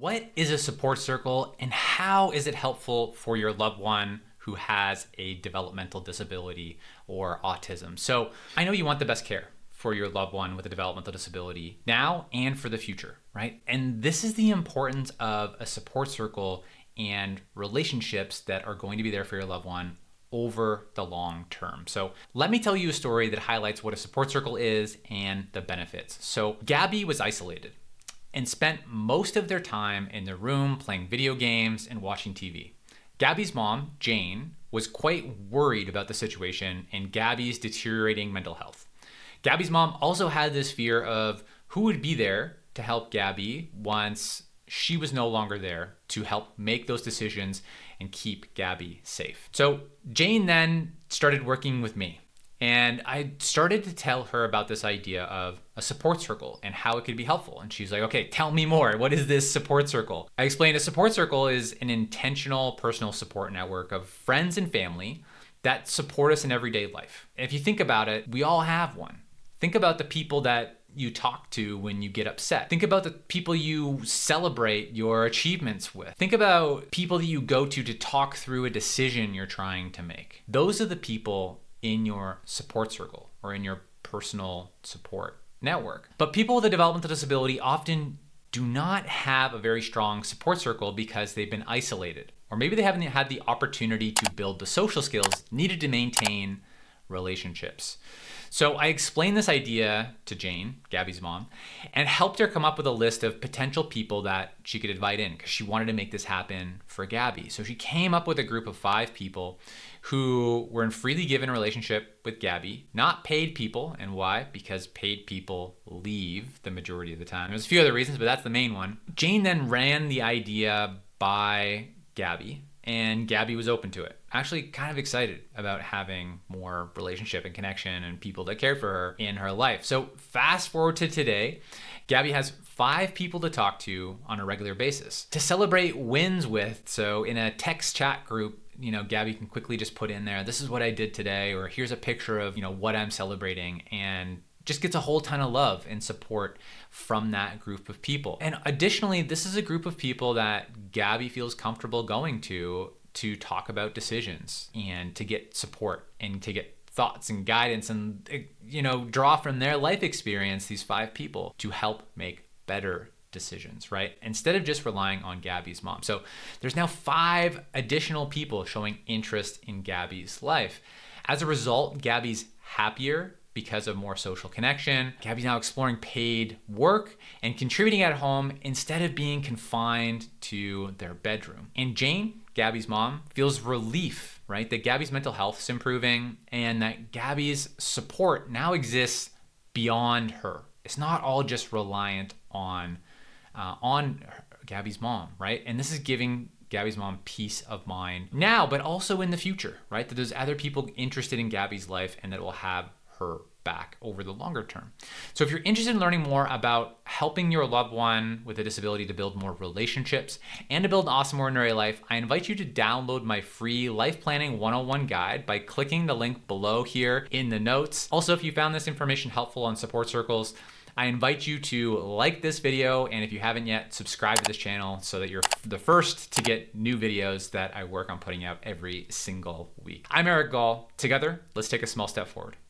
What is a support circle and how is it helpful for your loved one who has a developmental disability or autism? So I know you want the best care for your loved one with a developmental disability now and for the future, right? And this is the importance of a support circle and relationships that are going to be there for your loved one over the long term. So let me tell you a story that highlights what a support circle is and the benefits. So Gabby was isolated and spent most of their time in their room playing video games and watching TV. Gabby's mom, Jane, was quite worried about the situation and Gabby's deteriorating mental health. Gabby's mom also had this fear of who would be there to help Gabby once she was no longer there to help make those decisions and keep Gabby safe. So Jane then started working with me. And I started to tell her about this idea of a support circle and how it could be helpful. And she's like, okay, tell me more. What is this support circle? I explained a support circle is an intentional personal support network of friends and family that support us in everyday life. If you think about it, we all have one. Think about the people that you talk to when you get upset. Think about the people you celebrate your achievements with. Think about people that you go to talk through a decision you're trying to make. Those are the people in your support circle or in your personal support network. But people with a developmental disability often do not have a very strong support circle because they've been isolated, or maybe they haven't had the opportunity to build the social skills needed to maintain relationships. So I explained this idea to Jane, Gabby's mom, and helped her come up with a list of potential people that she could invite in because she wanted to make this happen for Gabby. So she came up with a group of 5 people who were in freely given relationship with Gabby, not paid people. And why? Because paid people leave the majority of the time. There's a few other reasons, but that's the main one. Jane then ran the idea by Gabby, and Gabby was open to it. Actually kind of excited about having more relationship and connection and people that cared for her in her life. So fast forward to today, Gabby has 5 people to talk to on a regular basis to celebrate wins with. So in a text chat group, Gabby can quickly just put in there, this is what I did today, or here's a picture of, what I'm celebrating, and just gets a whole ton of love and support from that group of people. And additionally, this is a group of people that Gabby feels comfortable going to talk about decisions and to get support and to get thoughts and guidance and, draw from their life experience, these 5 people, to help make better decisions, right? Instead of just relying on Gabby's mom. So there's now 5 additional people showing interest in Gabby's life. As a result, Gabby's happier because of more social connection. Gabby's now exploring paid work and contributing at home instead of being confined to their bedroom. And Jane, Gabby's mom, feels relief, right? That Gabby's mental health is improving and that Gabby's support now exists beyond her. It's not all just reliant on Gabby's mom, right? And this is giving Gabby's mom peace of mind now, but also in the future, right? That there's other people interested in Gabby's life and that will have her back over the longer term. So if you're interested in learning more about helping your loved one with a disability to build more relationships and to build an awesome ordinary life, I invite you to download my free Life Planning 101 guide by clicking the link below here in the notes. Also, if you found this information helpful on support circles, I invite you to like this video, and if you haven't yet, subscribe to this channel so that you're the first to get new videos that I work on putting out every single week. I'm Eric Gall. Together, let's take a small step forward.